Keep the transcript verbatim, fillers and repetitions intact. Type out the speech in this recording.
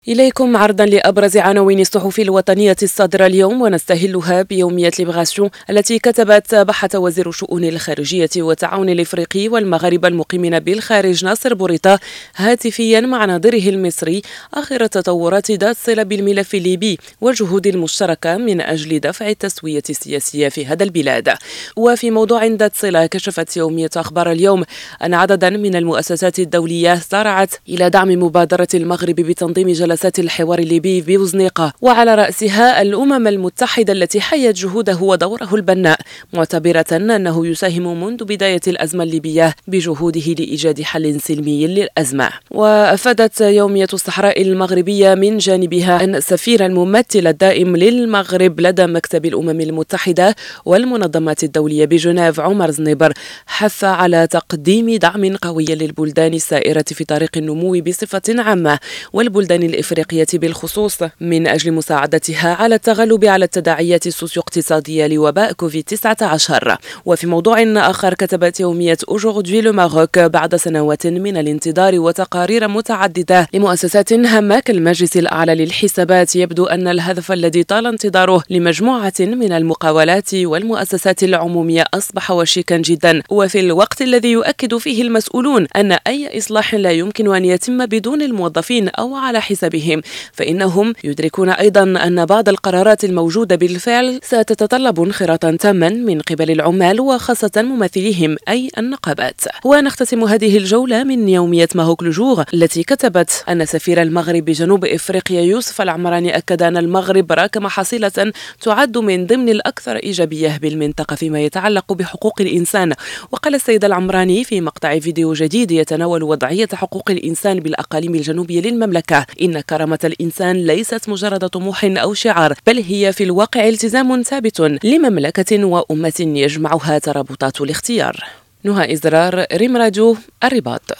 إليكم عرضا لأبرز عناوين الصحف الوطنية الصادرة اليوم، ونستهلها بيومية ليبراسيون التي كتبت: بحث وزير الشؤون الخارجية والتعاون الإفريقي والمغاربة المقيمين بالخارج ناصر بوريطة هاتفيا مع نظيره المصري آخر تطورات ذات صلة بالملف الليبي والجهود المشتركة من أجل دفع التسوية السياسية في هذا البلاد. وفي موضوع ذات صلة، كشفت يومية أخبار اليوم أن عددا من المؤسسات الدولية سارعت إلى دعم مبادرة المغرب بتنظيم جلسات جلسات الحوار الليبي بوزنيقة، وعلى رأسها الأمم المتحدة التي حيت جهوده ودوره البناء، معتبرة أنه يساهم منذ بداية الأزمة الليبية بجهوده لإيجاد حل سلمي للأزمة. وأفادت يومية الصحراء المغربية من جانبها أن السفير الممثل الدائم للمغرب لدى مكتب الأمم المتحدة والمنظمات الدولية بجنيف عمر زنيبر حث على تقديم دعم قوي للبلدان السائرة في طريق النمو بصفة عامة، والبلدان الإفريقية بالخصوص، من أجل مساعدتها على التغلب على التداعيات السوسيو-اقتصادية لوباء كوفيد تسعة عشر. وفي موضوع آخر، كتبت يومية أوجوردي لو ماروك: بعد سنوات من الانتظار وتقارير متعددة لمؤسسات هامة كالمجلس الأعلى للحسابات، يبدو أن الهدف الذي طال انتظاره لمجموعة من المقاولات والمؤسسات العمومية أصبح وشيكا جدا، وفي الوقت الذي يؤكد فيه المسؤولون أن أي إصلاح لا يمكن أن يتم بدون الموظفين أو على حسابهم، فإنهم يدركون أيضا أن بعض القرارات الموجودة بالفعل ستتطلب انخراطا تاما من قبل العمال وخاصة ممثليهم أي النقابات. ونختتم هذه الجولة من يومية ماروك لو جور التي كتبت أن سفير المغرب بجنوب إفريقيا يوسف العمراني أكد أن المغرب راكم حصيلة تعد من ضمن الأكثر إيجابية بالمنطقة فيما يتعلق بحقوق الإنسان. وقال السيد العمراني في مقطع فيديو جديد يتناول وضعية حقوق الإنسان بالأقاليم الجنوبية للمملكة: إن كرامة الإنسان ليست مجرد طموح أو شعار، بل هي في الواقع التزام ثابت لمملكة وأمة يجمعها ترابطات الاختيار. نهى إزرار، ريم راديو، الرباط.